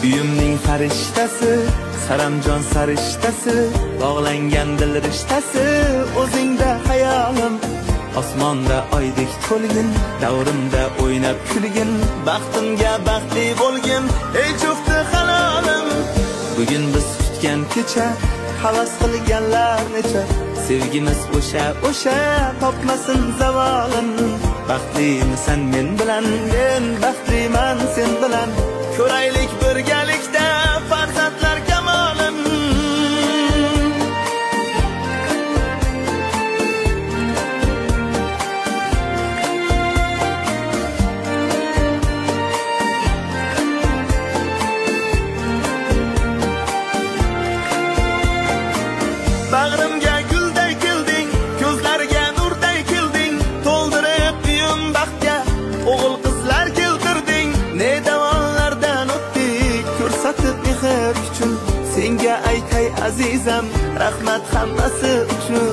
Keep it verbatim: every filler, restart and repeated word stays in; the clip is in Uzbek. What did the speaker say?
Uyimning farishtasi, saramjon sarishtasi, bog'langan dil rishtasi, o'zingda hayolim. Osmonda oydek to'lgin, davrimda o'ynab kulgin, baxtimga baxtli bo'lgin, ey jufti halolim. Bugun biz kutgan kecha, havas qilganlar necha, sevgimiz o'sha o'sha topmasin zavolin. Baxtlimisan men bilan, men baxtliman sen bilan, ko'raylik birgalikda farzandlar kamolin. Bag'rimga gulday kilding, ko'zlarga nurday kilding, to'ldirib uyim baxtga o'g'il qizlar keltirding. Ne davollardan o'tdik, ko'rsatib mehr uchun, senga aytay azizam, rahmat hammasi uchun.